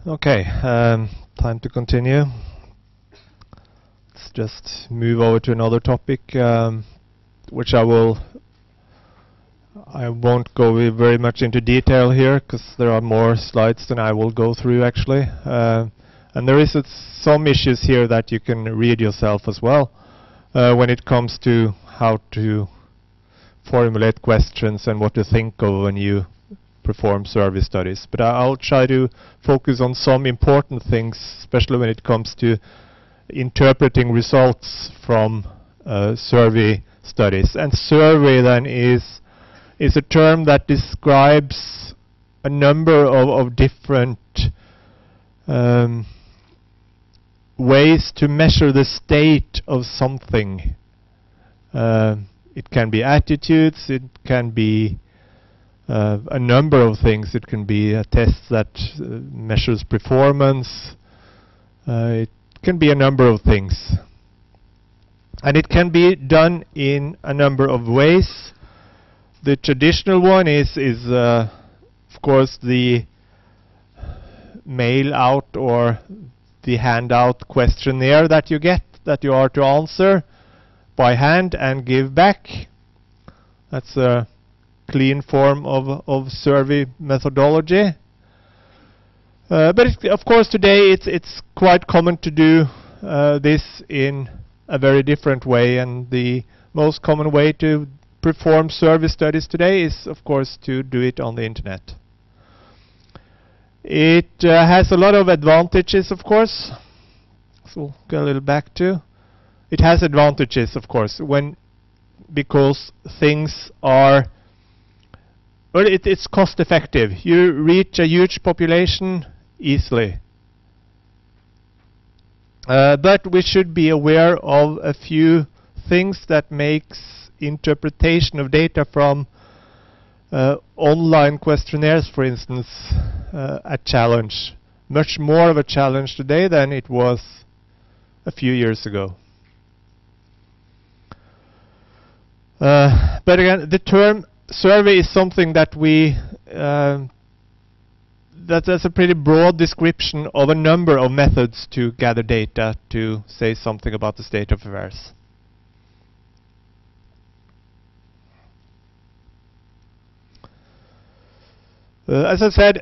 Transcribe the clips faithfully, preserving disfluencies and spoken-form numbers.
Okay, um, time to continue. Let's just move over to another topic, um, which I will. I won't go very much into detail here because there are more slides than I will go through actually, uh, and there is uh, some issues here that you can read yourself as well uh, when it comes to how to formulate questions and what to think of when you perform survey studies. But I I'll try to focus on some important things, especially when it comes to interpreting results from uh, survey studies. And survey then is is a term that describes a number of, of different um, ways to measure the state of something. Uh, it can be attitudes, it can be Uh, a number of things. It can be a test that uh, measures performance. Uh, it can be a number of things. And it can be done in a number of ways. The traditional one is, is uh, of course, the mail out or the handout questionnaire that you get, that you are to answer by hand and give back. That's a clean form of, of survey methodology. Uh, but it, of course today it's, it's quite common to do uh, this in a very different way, and the most common way to perform survey studies today is of course to do it on the internet. It uh, has a lot of advantages, of course. So we'll go a little back to. It has advantages, of course, when because things are Well, it, it's cost effective. You reach a huge population easily. Uh, but we should be aware of a few things that makes interpretation of data from uh, online questionnaires, for instance, uh, a challenge. Much more of a challenge today than it was a few years ago. Uh, but again, the term survey is something that we uh, that that's a pretty broad description of a number of methods to gather data to say something about the state of affairs. Uh, as I said,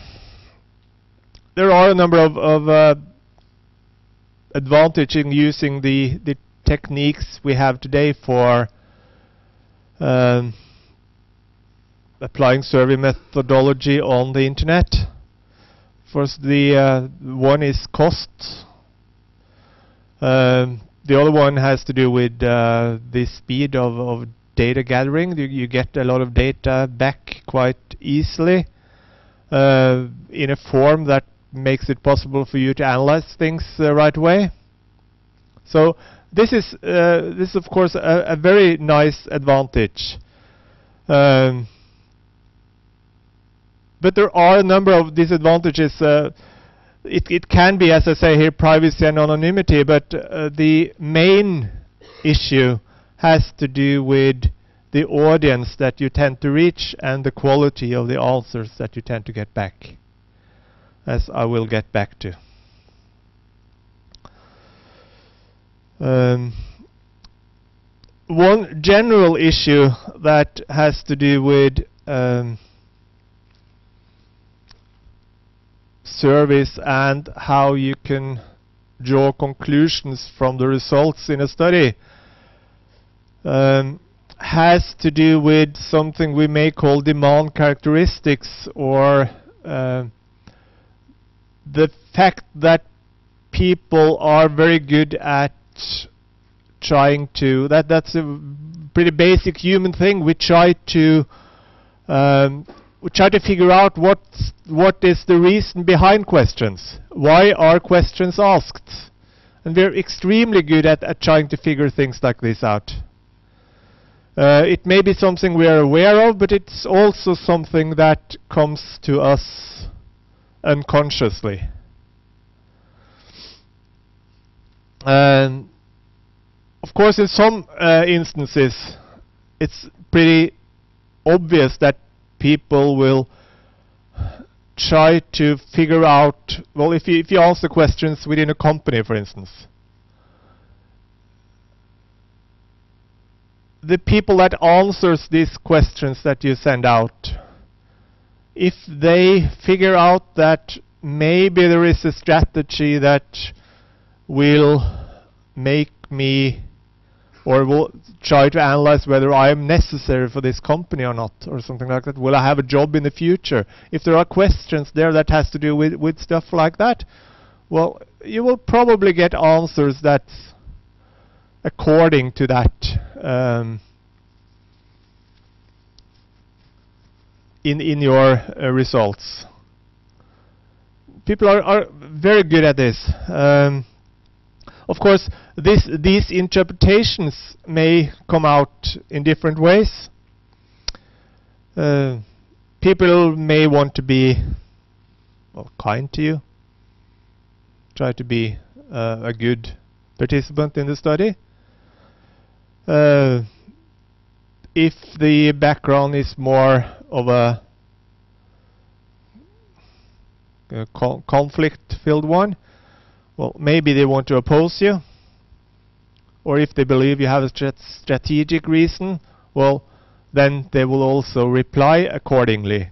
there are a number of, of uh, advantages in using the the techniques we have today for um, applying survey methodology on the internet. First, the uh, one is cost. Um, the other one has to do with uh, the speed of, of data gathering. You, you get a lot of data back quite easily uh, in a form that makes it possible for you to analyze things the right way. So this is uh, this is of course a, a very nice advantage. Um, But there are a number of disadvantages. Uh, it, it can be, as I say here, privacy and anonymity, but uh, the main issue has to do with the audience that you tend to reach and the quality of the answers that you tend to get back, as I will get back to. Um, one general issue that has to do with um, surveys and how you can draw conclusions from the results in a study um, has to do with something we may call demand characteristics, or uh, the fact that people are very good at trying to, that that's a pretty basic human thing. We try to um, we try to figure out what what is the reason behind questions. Why are questions asked? And we're extremely good at, at trying to figure things like this out. Uh, it may be something we are aware of, but it's also something that comes to us unconsciously. And of course, in some uh, instances, it's pretty obvious that people will try to figure out, well, if you, if you answer questions within a company, for instance, the people that answers these questions that you send out, if they figure out that maybe there is a strategy that will make me, or will try to analyze whether I am necessary for this company or not, or something like that. Will I have a job in the future? If there are questions there that has to do with, with stuff like that, well, you will probably get answers that's according to that um, in, in your uh, results. People are, are very good at this. Um, Of course, this, these interpretations may come out in different ways. Uh, people may want to be, well, kind to you, try to be uh, a good participant in the study. Uh, if the background is more of a, a co conflict-filled one, well, maybe they want to oppose you, or if they believe you have a strat strategic reason, well, then they will also reply accordingly.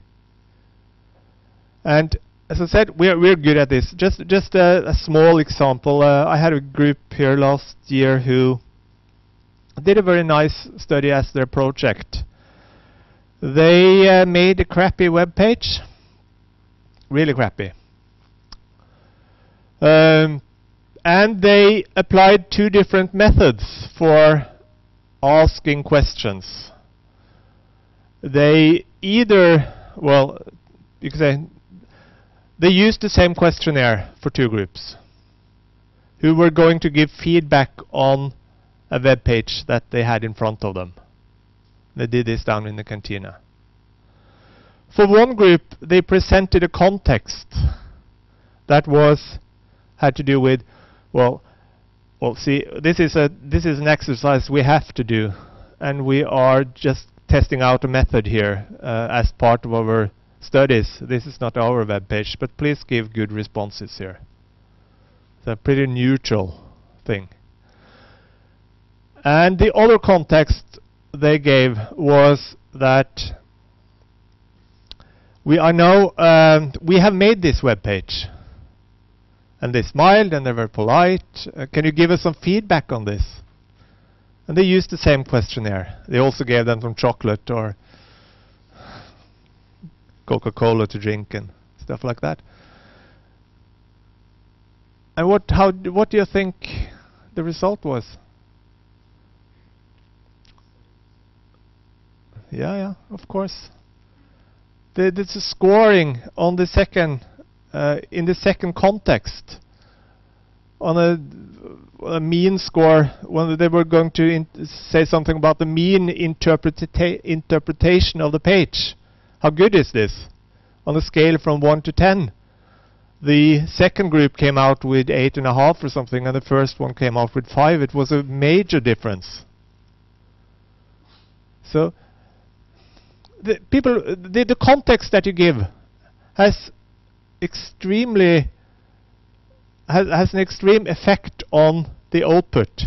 And as I said, we're we're good at this. Just just a, a small example. Uh, I had a group here last year who did a very nice study as their project. They uh, made a crappy web page, really crappy. Um, and they applied two different methods for asking questions. They either, well, you could say, they used the same questionnaire for two groups who were going to give feedback on a web page that they had in front of them. They did this down in the cantina. For one group, they presented a context that was had to do with, well, well, see, this is a this is an exercise we have to do, and we are just testing out a method here uh, as part of our studies. This is not our web page, but please give good responses here. It's a pretty neutral thing. And the other context they gave was that we are now um, we have made this web page. And they smiled and they were polite. Uh, can you give us some feedback on this? And they used the same questionnaire. They also gave them some chocolate or Coca-Cola to drink and stuff like that. And what, how, what do you think the result was? Yeah, yeah, of course. The, this is scoring on the second. Uh, in the second context, on a, a mean score, when they were going to in say something about the mean interpreta interpretation of the page. How good is this? On a scale from one to ten. The second group came out with eight and a half or something, and the first one came out with five. It was a major difference. So, the people, the, the context that you give has extremely has, has an extreme effect on the output.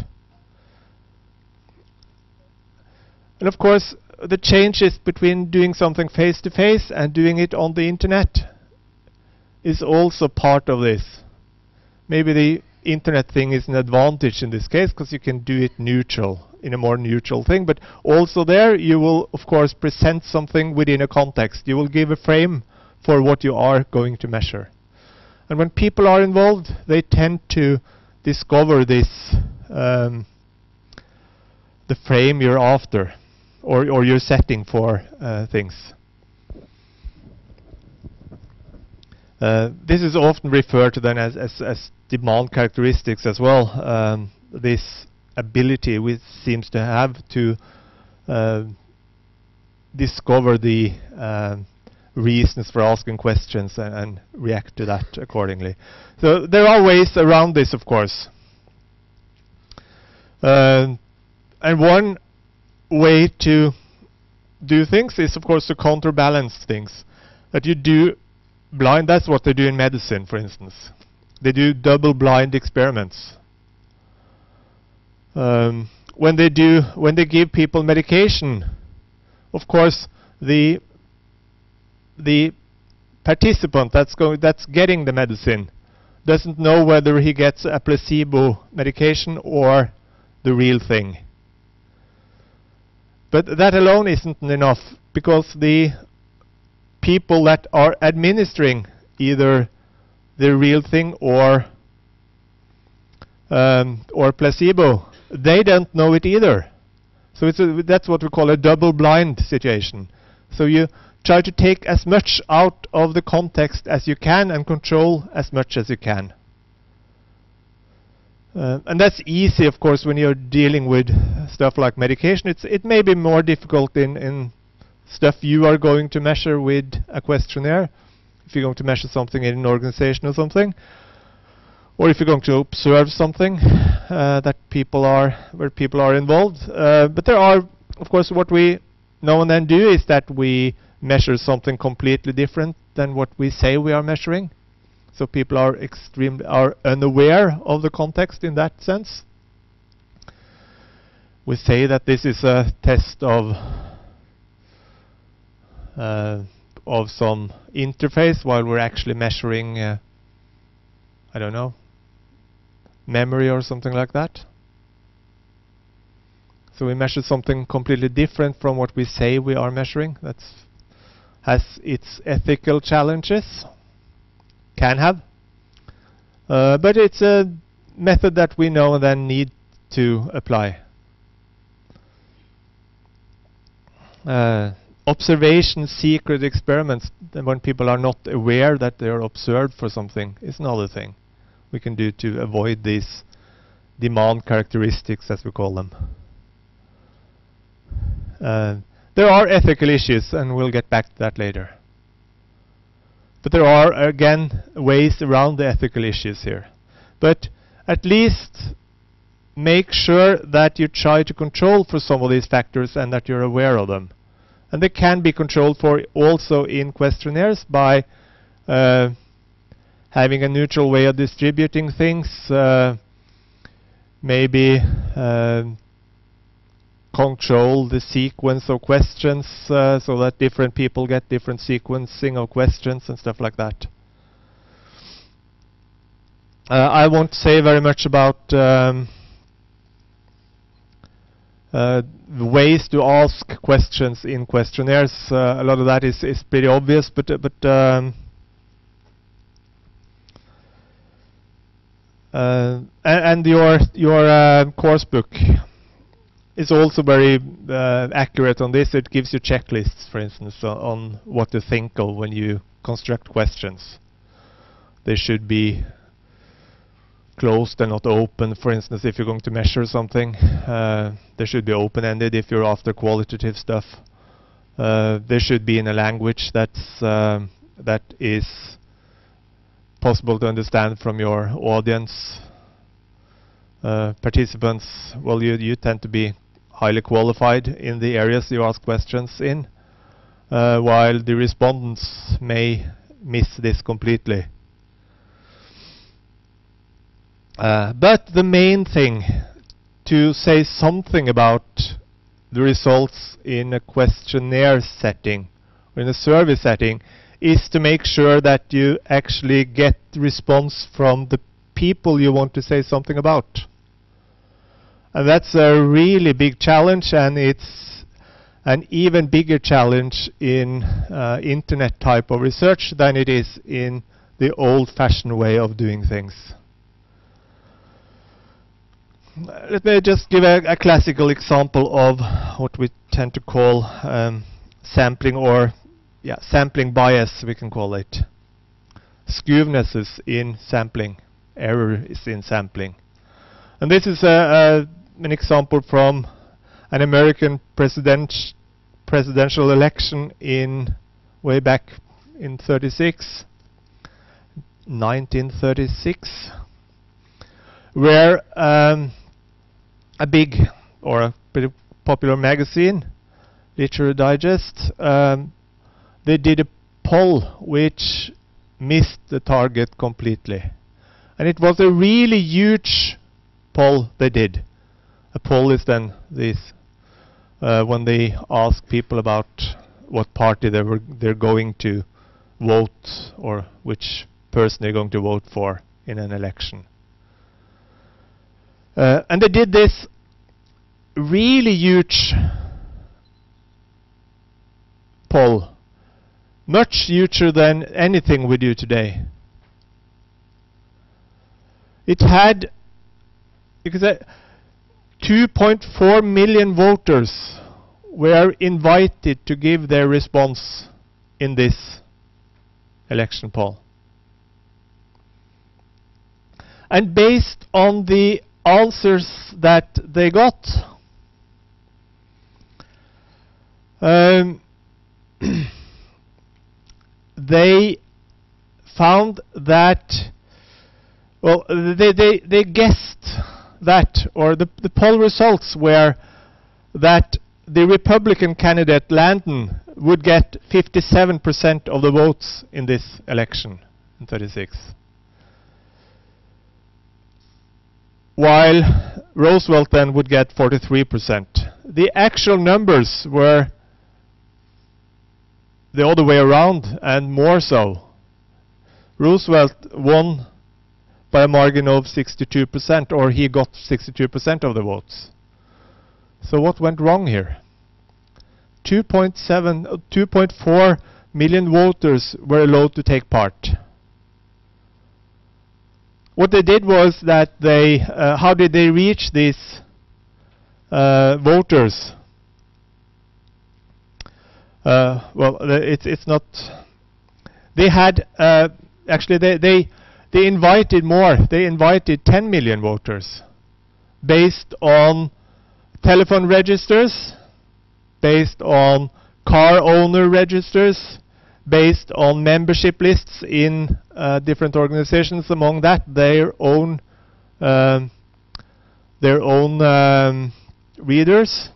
And of course, the changes between doing something face to face and doing it on the internet is also part of this. Maybe the internet thing is an advantage in this case because you can do it neutral, in a more neutral thing, but also there you will of course present something within a context. You will give a frame for what you are going to measure. And when people are involved, they tend to discover this, um, the frame you're after, or, or you're setting for uh, things. Uh, this is often referred to then as, as, as demand characteristics as well. Um, this ability we seems to have to uh, discover the uh, reasons for asking questions and, and react to that accordingly. So there are ways around this, of course. Uh, and one way to do things is, of course, to counterbalance things. That you do blind, that's what they do in medicine, for instance. They do double-blind experiments. Um, when they do, when they give people medication, of course, the the participant that's going, that's getting the medicine, doesn't know whether he gets a placebo medication or the real thing. But that alone isn't enough, because the people that are administering either the real thing or um, or placebo, they don't know it either. So it's a, that's what we call a double-blind situation. So you try to take as much out of the context as you can and control as much as you can. Uh, and that's easy, of course, when you're dealing with stuff like medication. It's, it may be more difficult in, in stuff you are going to measure with a questionnaire, if you're going to measure something in an organization or something, or if you're going to observe something uh, that people are, where people are involved. Uh, but there are, of course, what we now and then do is that we measure something completely different than what we say we are measuring. So people are extremely are unaware of the context in that sense. We say that this is a test of uh, of some interface, while we're actually measuring, uh, I don't know, memory or something like that. So we measure something completely different from what we say we are measuring. That's has its ethical challenges. Can have. Uh, but it's a method that we know and then need to apply. Uh, observation secret experiments, when people are not aware that they are observed for something, is another thing we can do to avoid these demand characteristics, as we call them. Uh, there are ethical issues, and we'll get back to that later. But there are, again, ways around the ethical issues here. But at least make sure that you try to control for some of these factors and that you're aware of them. And they can be controlled for also in questionnaires by uh, having a neutral way of distributing things, uh, maybe uh, control the sequence of questions uh, so that different people get different sequencing of questions and stuff like that. Uh, I won't say very much about um, uh, ways to ask questions in questionnaires. Uh, a lot of that is, is pretty obvious, but uh, but um, uh, and, and your your uh, course book is also very uh, accurate on this. It gives you checklists, for instance, on, on what to think of when you construct questions. They should be closed and not open. For instance, if you're going to measure something, uh, they should be open-ended if you're after qualitative stuff. Uh, they should be in a language that's um, that is possible to understand from your audience. Uh, participants, well, you, you tend to be highly qualified in the areas you ask questions in, uh, while the respondents may miss this completely. Uh, but the main thing, to say something about the results in a questionnaire setting or in a survey setting, is to make sure that you actually get response from the people you want to say something about. And that's a really big challenge, and it's an even bigger challenge in uh, internet type of research than it is in the old-fashioned way of doing things. Let me just give a, a classical example of what we tend to call um, sampling, or yeah, sampling bias, we can call it. Skewness is in sampling, error is in sampling. And this is a, a, an example from an American president presidential election in way back in thirty-six, nineteen thirty-six, where um, a big or a pretty popular magazine, Literary Digest, um, they did a poll which missed the target completely. And it was a really huge poll they did. A poll is then this, uh, when they ask people about what party they were they're going to vote, or which person they're going to vote for in an election. Uh, and they did this really huge poll, much huger than anything we do today. It had, you could say, two point four million voters were invited to give their response in this election poll. And based on the answers that they got, um, they found that, well, they, they, they guessed that, or the, the poll results were that the Republican candidate Landon would get fifty-seven percent of the votes in this election in thirty-six. While Roosevelt then would get forty-three percent. The actual numbers were the other way around, and more so. Roosevelt won by a margin of sixty-two percent, or he got sixty-two percent of the votes. So what went wrong here? two point seven, uh, two point four million voters were allowed to take part. What they did was that they, uh, how did they reach these uh, voters? Uh, well, it's it's not. They had uh, actually they they they invited more. They invited ten million voters, based on telephone registers, based on car owner registers, based on membership lists in uh, different organizations. Among that, their own um, their own um, readers.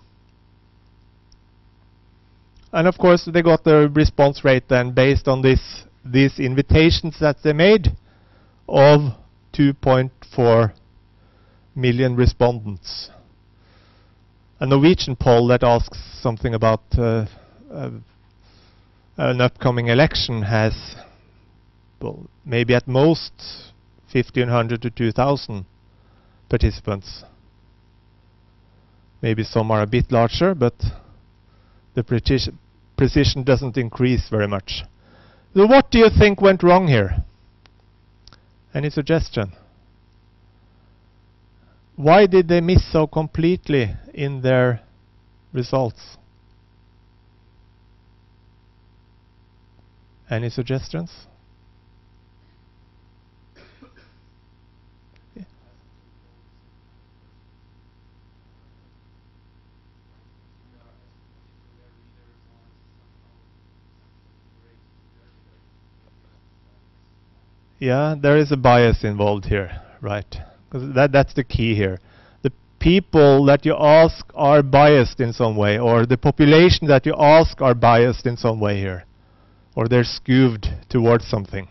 And of course, they got the response rate then based on this these invitations that they made of two point four million respondents. A Norwegian poll that asks something about uh, uh, an upcoming election has, well, maybe at most fifteen hundred to two thousand participants. Maybe some are a bit larger, but the precision precision doesn't increase very much. So what do you think went wrong here? Any suggestion? Why did they miss so completely in their results? Any suggestions? Yeah, there is a bias involved here, right? Because that, that's the key here. The people that you ask are biased in some way, or the population that you ask are biased in some way here, or they're skewed towards something.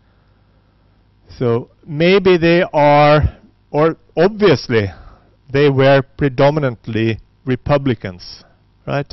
So maybe they are, or obviously they were predominantly Republicans, right?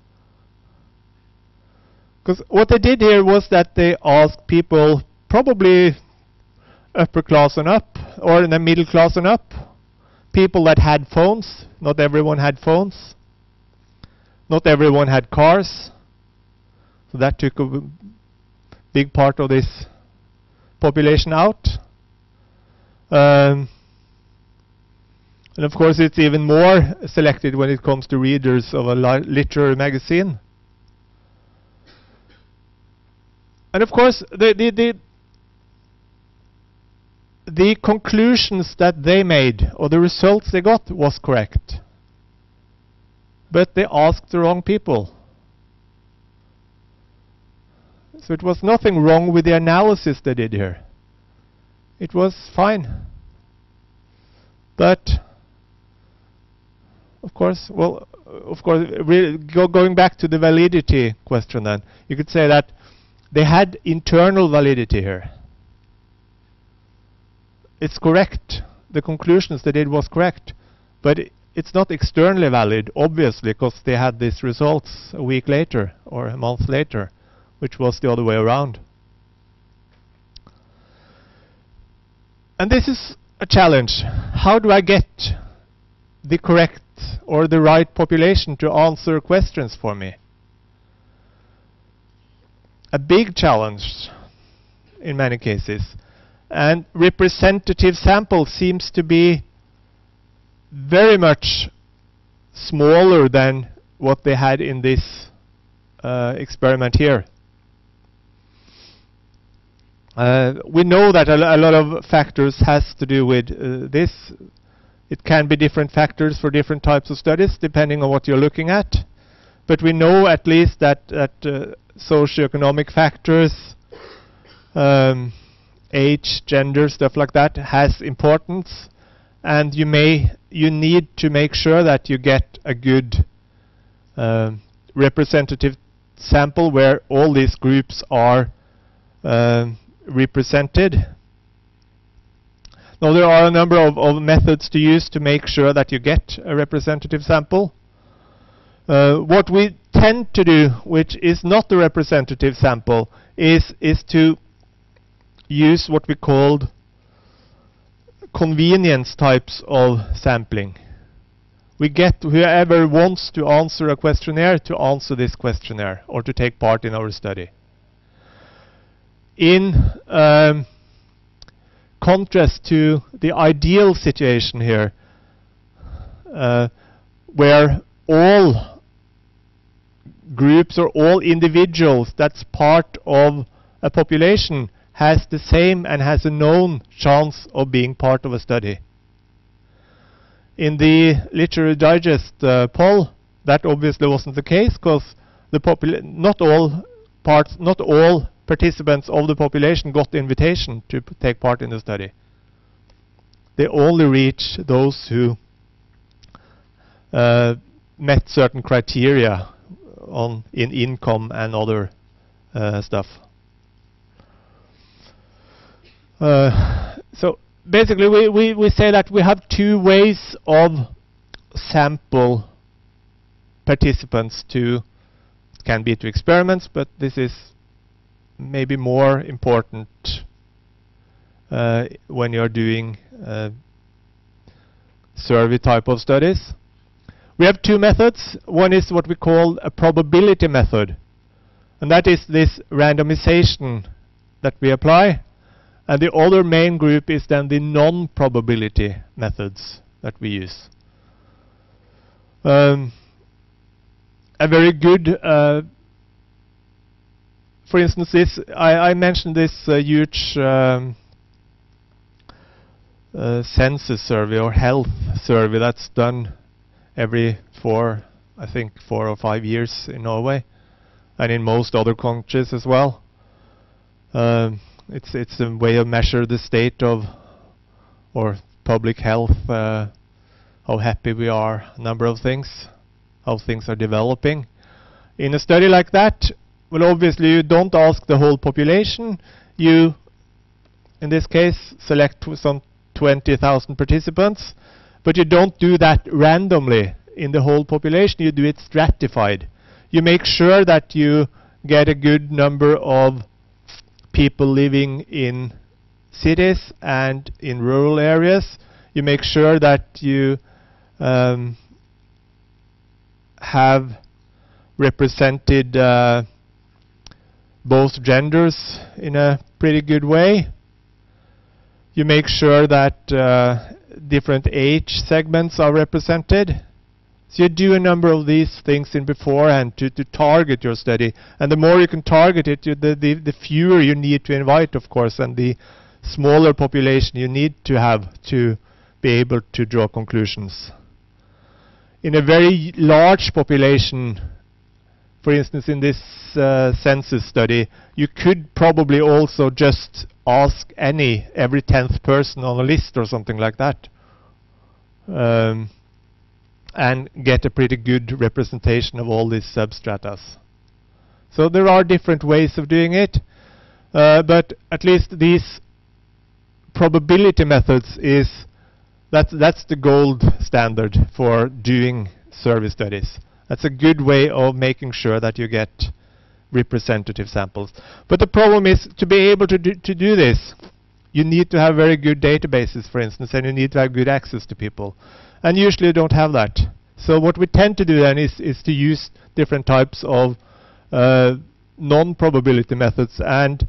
Because what they did here was that they asked people, probably upper class and up, or in the middle class and up, people that had phones. Not everyone had phones. Not everyone had cars. So that took a big part of this population out. Um, and of course it's even more selected when it comes to readers of a li literary magazine. And of course the, the, the the conclusions that they made, or the results they got, was correct. But they asked the wrong people. So it was nothing wrong with the analysis they did here. It was fine. But, of course, well, of course, really go going back to the validity question then, you could say that they had internal validity here. It's correct. The conclusions they did was correct. But it, it's not externally valid, obviously, because they had these results a week later or a month later, which was the other way around. And this is a challenge. How do I get the correct or the right population to answer questions for me? A big challenge in many cases. And representative sample seems to be very much smaller than what they had in this uh, experiment here. Uh, we know that a, a lot of factors has to do with uh, this. It can be different factors for different types of studies depending on what you're looking at. But we know at least that, that uh, socioeconomic factors, um, age, gender, stuff like that has importance, and you may you need to make sure that you get a good uh, representative sample where all these groups are uh, represented. Now there are a number of, of methods to use to make sure that you get a representative sample. Uh, what we tend to do, which is not the representative sample, is is to use what we called convenience types of sampling. We get whoever wants to answer a questionnaire to answer this questionnaire or to take part in our study. In um, contrast to the ideal situation here, uh, where all groups or all individuals that's part of a population has the same and has a known chance of being part of a study. In the Literature Digest uh, poll, that obviously wasn't the case, because the popula- not all parts, not all participants of the population got the invitation to p- take part in the study. They only reach those who uh, met certain criteria on in income and other uh, stuff. Uh, so basically we, we, we say that we have two ways of sample participants to, can be to experiments, but this is maybe more important uh, when you're doing uh, survey type of studies. We have two methods. One is what we call a probability method, and that is this randomization that we apply. And the other main group is then the non-probability methods that we use. Um, a very good, uh, for instance, this I, I mentioned this uh, huge um, uh, census survey or health survey that's done every four, I think, four or five years in Norway, and in most other countries as well. Um, It's it's a way of measure the state of or public health, uh, how happy we are, a number of things, how things are developing. In a study like that, well, obviously you don't ask the whole population. You, in this case, select tw some twenty thousand participants, but you don't do that randomly in the whole population. You do it stratified. You make sure that you get a good number of people living in cities and in rural areas. You make sure that you um, have represented uh, both genders in a pretty good way. You make sure that uh, different age segments are represented. So you do a number of these things in beforehand to, to target your study. And the more you can target it, you, the, the, the fewer you need to invite, of course, and the smaller population you need to have to be able to draw conclusions. In a very large population, for instance, in this uh, census study, you could probably also just ask any, every tenth person on a list or something like that. Um, and get a pretty good representation of all these substratas. So there are different ways of doing it, uh, but at least these probability methods is that's that's the gold standard for doing survey studies. That's a good way of making sure that you get representative samples. But the problem is, to be able to do, to do this, you need to have very good databases, for instance, and you need to have good access to people. And usually you don't have that. So what we tend to do then is, is to use different types of uh, non-probability methods. And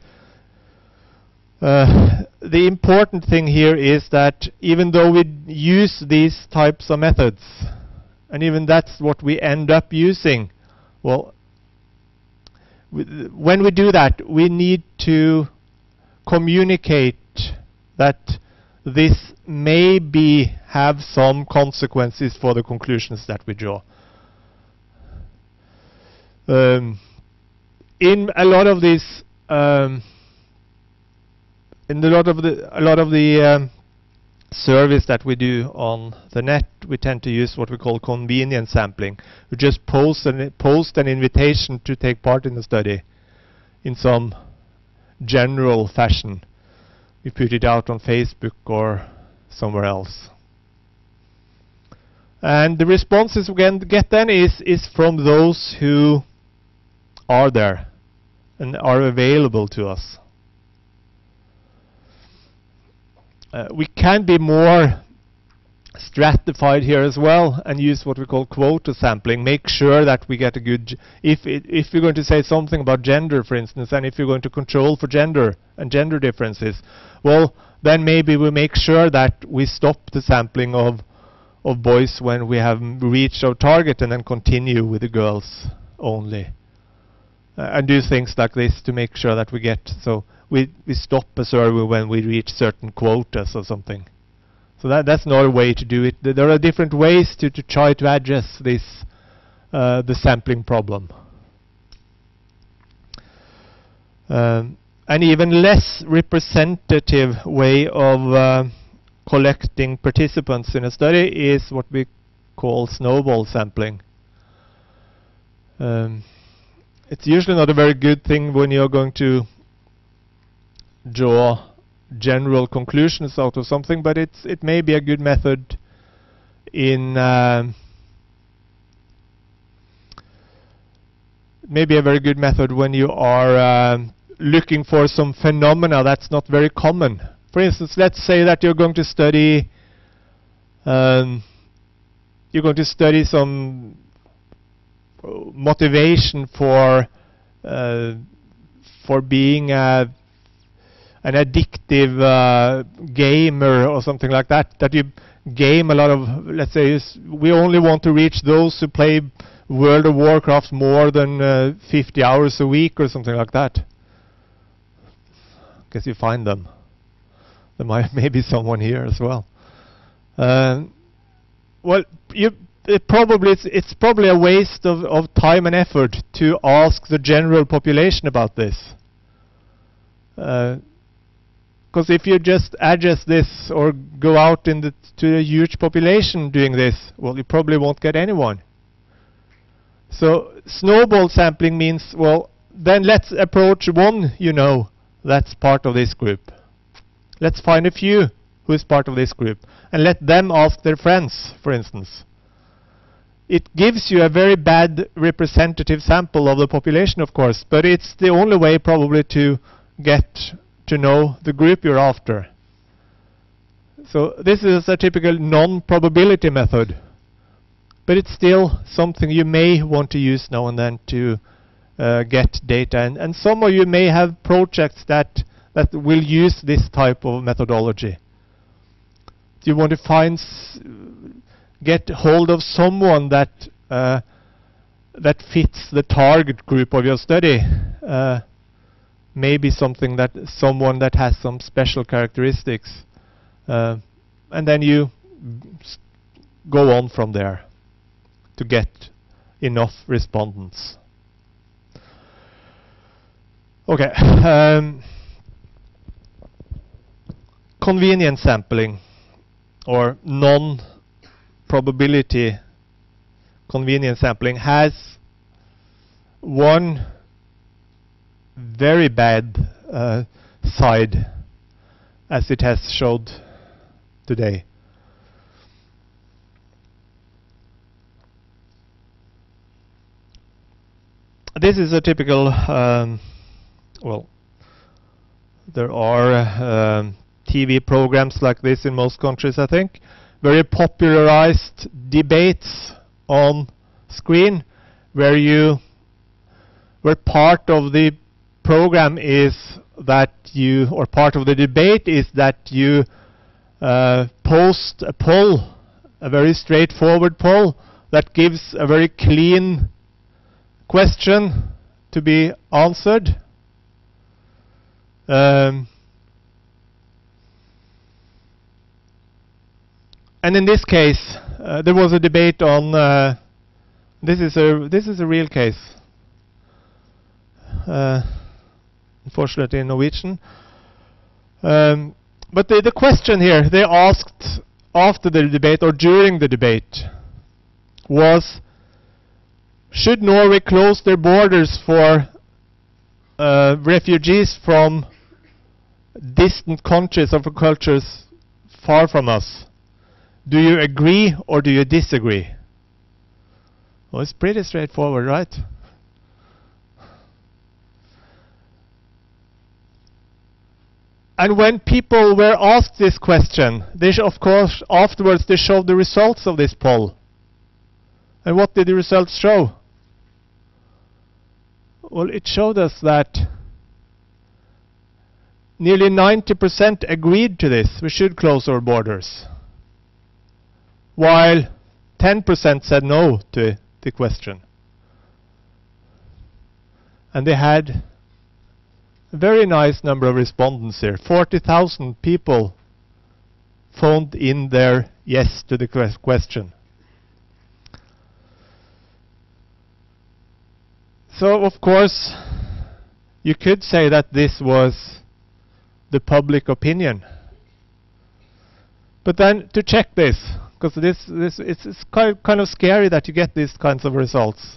uh, the important thing here is that even though we use these types of methods, and even that's what we end up using, well, when we do that, we need to communicate that this maybe have some consequences for the conclusions that we draw. Um, in a lot of these, um, in a lot of the a lot of the um, surveys that we do on the net, we tend to use what we call convenience sampling. We just post an post an invitation to take part in the study in some general fashion. We put it out on Facebook or somewhere else. And the responses we get then is, is from those who are there and are available to us. Uh, we can be more stratified here as well and use what we call quota sampling. Make sure that we get a good, if it, if you're going to say something about gender, for instance, and if you're going to control for gender and gender differences, well, then maybe we make sure that we stop the sampling of of boys when we have reached our target, and then continue with the girls only, uh, and do things like this to make sure that we get, so we we stop a survey when we reach certain quotas or something. So that that's another way to do it. There are different ways to, to try to address this, uh, the sampling problem. Um, an even less representative way of uh, collecting participants in a study is what we call snowball sampling. Um, it's usually not a very good thing when you're going to draw general conclusions out of something, but it's it may be a good method in uh, maybe a very good method when you are uh, looking for some phenomena that's not very common. For instance, let's say that you're going to study um, you're going to study some motivation for uh, for being a an addictive uh, gamer or something like that, that you game a lot of, let's say, we only want to reach those who play World of Warcraft more than uh, fifty hours a week or something like that. Guess you find them. There might maybe someone here as well. Uh, well, you it probably it's, it's probably a waste of, of time and effort to ask the general population about this. Uh, Because if you just address this or go out in the to a huge population doing this, well, you probably won't get anyone. So snowball sampling means, well, then let's approach one, you know, that's part of this group. Let's find a few who is part of this group and let them ask their friends, for instance. It gives you a very bad representative sample of the population, of course, but it's the only way probably to get to know the group you're after. So this is a typical non-probability method, but it's still something you may want to use now and then to uh, get data. And, and some of you may have projects that that will use this type of methodology. You want to find, s get hold of someone that uh, that fits the target group of your study. Uh, maybe something that someone that has some special characteristics, uh, and then you go on from there to get enough respondents. Okay. Um, convenience sampling, or non-probability convenience sampling, has one very bad uh, side, as it has showed today. This is a typical, um, well, there are um, T V programs like this in most countries, I think. Very popularized debates on screen, where you, where part of the program is that you, or part of the debate is that you uh, post a poll, a very straightforward poll that gives a very clean question to be answered. Um, and in this case, uh, there was a debate on. Uh, this is a this is a real case. Uh, unfortunately, in Norwegian. Um, but the the question here they asked after the debate or during the debate was: should Norway close their borders for uh, refugees from distant countries or from cultures far from us? Do you agree or do you disagree? Well, it's pretty straightforward, right? And when people were asked this question, they sh of course afterwards they showed the results of this poll. And what did the results show? Well, it showed us that nearly ninety percent agreed to this. We should close our borders. While ten percent said no to the question. And they had a very nice number of respondents here. forty thousand people phoned in their yes to the question. So, of course, you could say that this was the public opinion. But then to check this, because this, this it's, it's kind kind of scary that you get these kinds of results.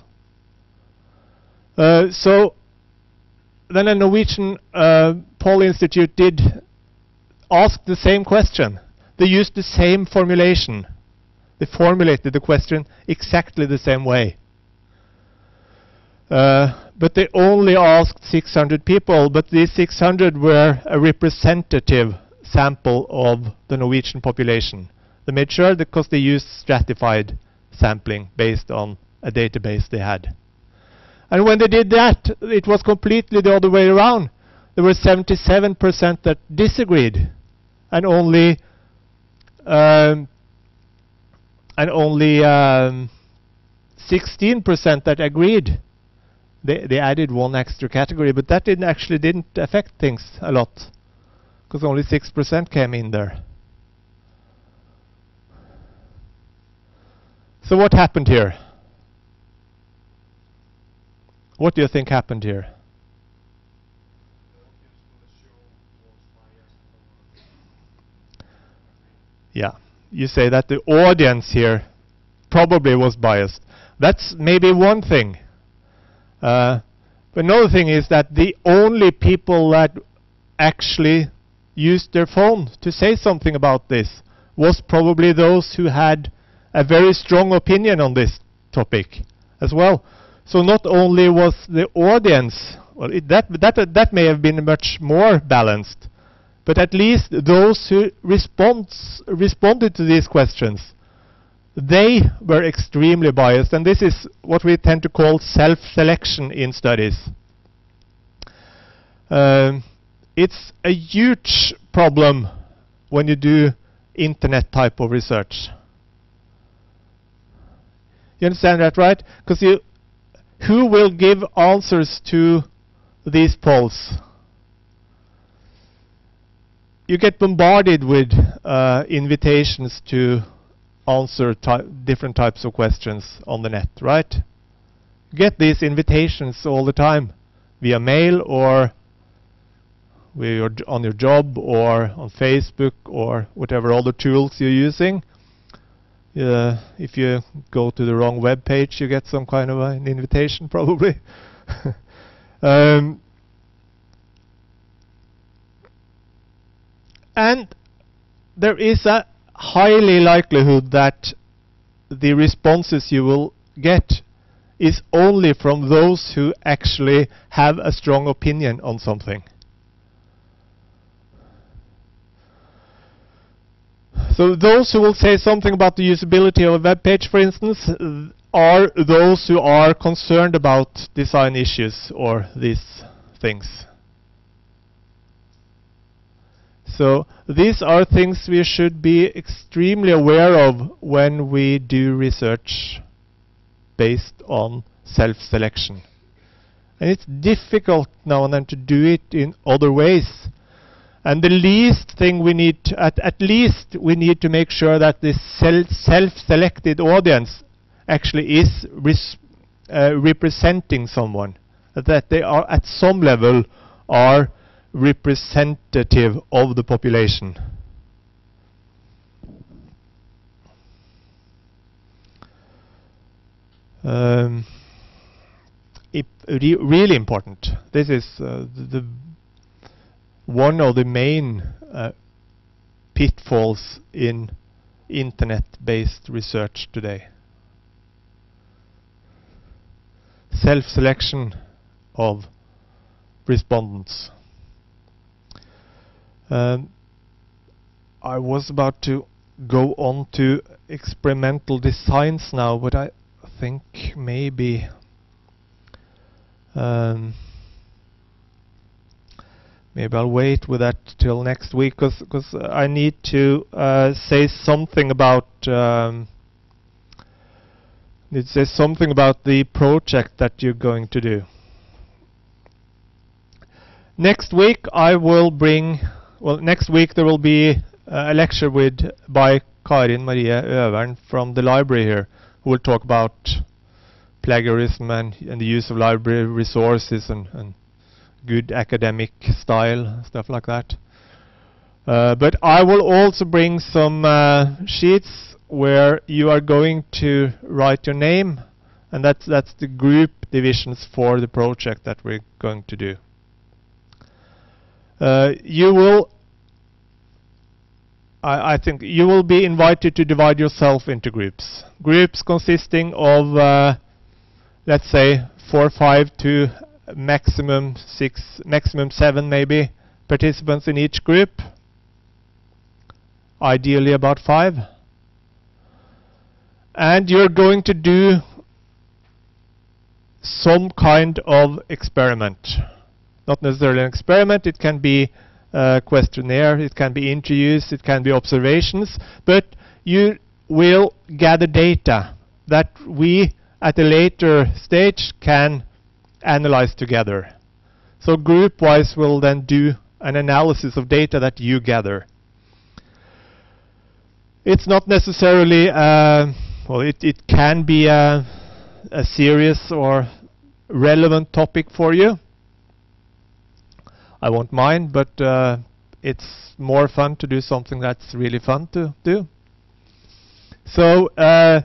Uh, so then a Norwegian uh, poll institute did ask the same question. They used the same formulation. They formulated the question exactly the same way. Uh, but they only asked six hundred people, but these six hundred were a representative sample of the Norwegian population. They made sure because they used stratified sampling based on a database they had. And when they did that, it was completely the other way around. There were seventy-seven percent that disagreed, and only um, and only um, sixteen percent that agreed. They, they added one extra category, but that didn't actually didn't affect things a lot, because only six percent came in there. So what happened here? What do you think happened here? Yeah, you say that the audience here probably was biased. That's maybe one thing. Uh, but another thing is that the only people that actually used their phone to say something about this was probably those who had a very strong opinion on this topic as well. So not only was the audience, well, it, that, that, that may have been much more balanced, but at least those who responds, responded to these questions, they were extremely biased, and this is what we tend to call self-selection in studies. Um, it's a huge problem when you do internet type of research. You understand that, right? Because you, who will give answers to these polls? You get bombarded with uh, invitations to answer ty different types of questions on the net, right? You get these invitations all the time via mail or your on your job or on Facebook or whatever other tools you're using. Uh, if you go to the wrong web page, you get some kind of an invitation, probably. um, And there is a highly likelihood that the responses you will get is only from those who actually have a strong opinion on something. So those who will say something about the usability of a web page, for instance, are those who are concerned about design issues or these things. So these are things we should be extremely aware of when we do research based on self-selection. And it's difficult now and then to do it in other ways. And the least thing we need, to, at, at least we need to make sure that this self-selected audience actually is res uh, representing someone, that they are at some level are representative of the population. Um, it re really important. This is uh, the, the one of the main uh, pitfalls in internet-based research today. Self-selection of respondents. Um, I was about to go on to experimental designs now, but I think maybe um, maybe I'll wait with that till next week, because I need to uh, say something about um, need to say something about the project that you're going to do. Next week I will bring. Well, next week there will be uh, a lecture with by Karin Marie Øvern from the library here, who will talk about plagiarism and, and the use of library resources and, and good academic style, stuff like that. Uh, but I will also bring some uh, sheets where you are going to write your name, and that's that's the group divisions for the project that we're going to do. Uh, you will, I, I think, you will be invited to divide yourself into groups. Groups consisting of, uh, let's say, four, five to maximum six, maximum seven, maybe, participants in each group. Ideally, about five. And you're going to do some kind of experiment. Not necessarily an experiment, it can be a questionnaire, it can be interviews, it can be observations, but you will gather data that we at a later stage can analyze together. So group-wise we'll then do an analysis of data that you gather. It's not necessarily, uh, well, it, it can be a, a serious or relevant topic for you. I won't mind, but uh, it's more fun to do something that's really fun to do. So uh,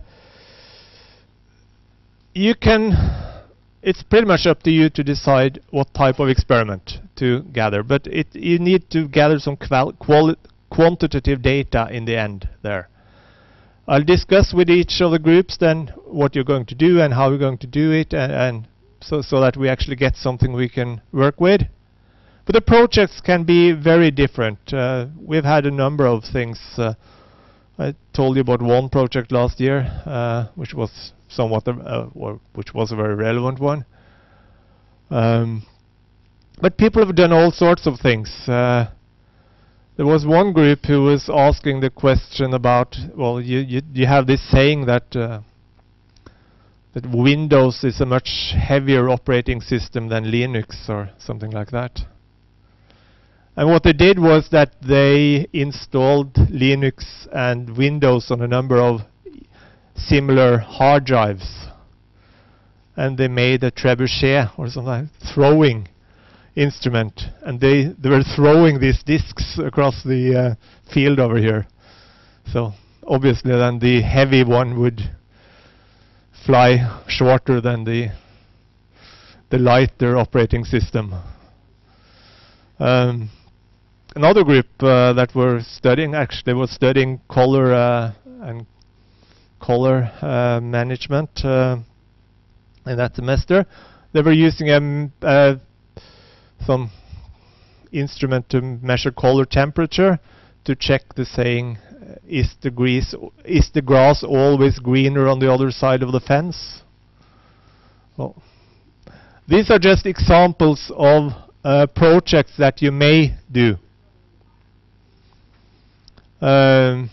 you can, it's pretty much up to you to decide what type of experiment to gather, but it, you need to gather some qual quali quantitative data in the end there. I'll discuss with each of the groups then what you're going to do and how you're going to do it, and, and so, so that we actually get something we can work with. But the projects can be very different. Uh, we've had a number of things. Uh, I told you about one project last year, uh, which was somewhat, a, uh, or which was a very relevant one. Um, but people have done all sorts of things. Uh, there was one group who was asking the question about, well, you you, you have this saying that uh, that Windows is a much heavier operating system than Linux or something like that. And what they did was that they installed Linux and Windows on a number of similar hard drives. And they made a trebuchet or something, throwing instrument. And they, they were throwing these disks across the uh, field over here. So obviously then the heavy one would fly shorter than the, the lighter operating system. Um, another group uh, that were studying, actually was studying color uh, and color uh, management uh, in that semester. They were using um, uh, some instrument to measure color temperature to check the saying, uh, is the grease, is the grass always greener on the other side of the fence? Well, these are just examples of uh, projects that you may do. Um,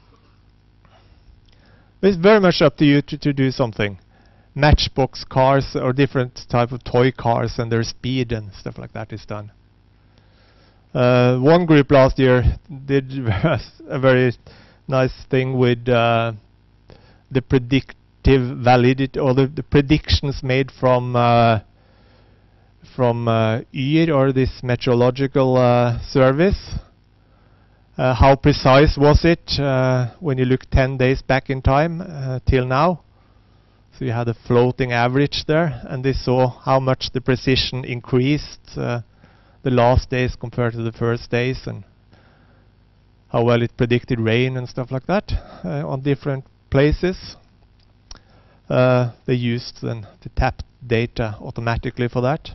it's very much up to you to, to do something. Matchbox cars or different type of toy cars and their speed and stuff like that is done. Uh, one group last year did a very nice thing with uh, the predictive validity, or the, the predictions made from uh, from uh, Y R, or this meteorological uh, service. Uh, how precise was it uh, when you look ten days back in time uh, till now? So you had a floating average there, and they saw how much the precision increased uh, the last days compared to the first days, and how well it predicted rain and stuff like that uh, on different places. Uh, they used then the tap data automatically for that.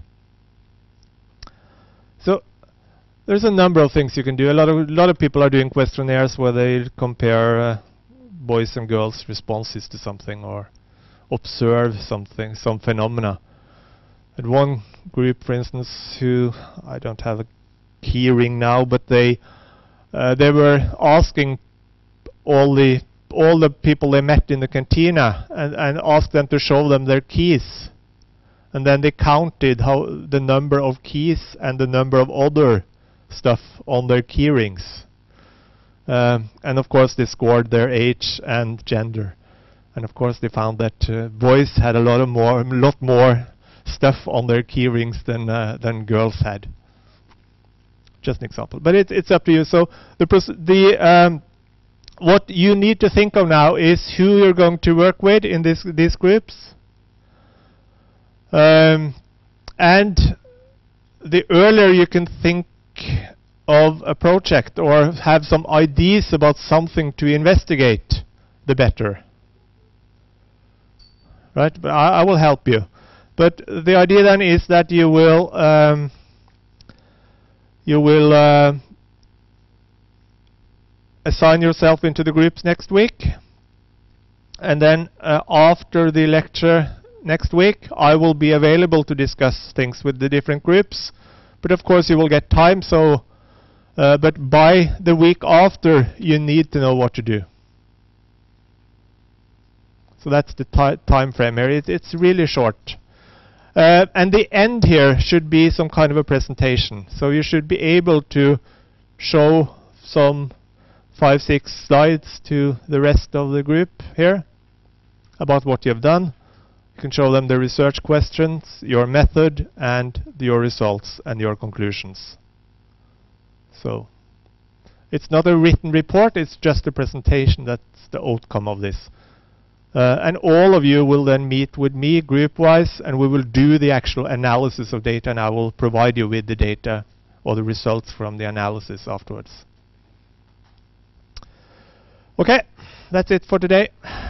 So there's a number of things you can do. A lot of a lot of people are doing questionnaires where they compare uh, boys and girls' responses to something, or observe something, some phenomena. And one group, for instance, who I don't have a hearing now, but they uh, they were asking all the all the people they met in the cantina and, and asked them to show them their keys, and then they counted how the number of keys and the number of other stuff on their key rings, um, and of course they scored their age and gender, and of course they found that uh, boys had a lot of more, a lot more stuff on their key rings than uh, than girls had. Just an example, but it, it's up to you. So the the um, what you need to think of now is who you're going to work with in this these groups, um, and the earlier you can think of a project or have some ideas about something to investigate, the better. Right? But I, I will help you. But the idea then is that you will um, you will uh, assign yourself into the groups next week, and then uh, after the lecture next week, I will be available to discuss things with the different groups. But of course, you will get time. So, uh, but by the week after, you need to know what to do. So that's the ti time frame here. It, it's really short. Uh, and the end here should be some kind of a presentation. So you should be able to show some five, six slides to the rest of the group here about what you have done. You can show them the research questions, your method, and your results and your conclusions. So it's not a written report, it's just a presentation. That's the outcome of this. Uh, and all of you will then meet with me group-wise, and we will do the actual analysis of data, and I will provide you with the data or the results from the analysis afterwards. Okay, that's it for today.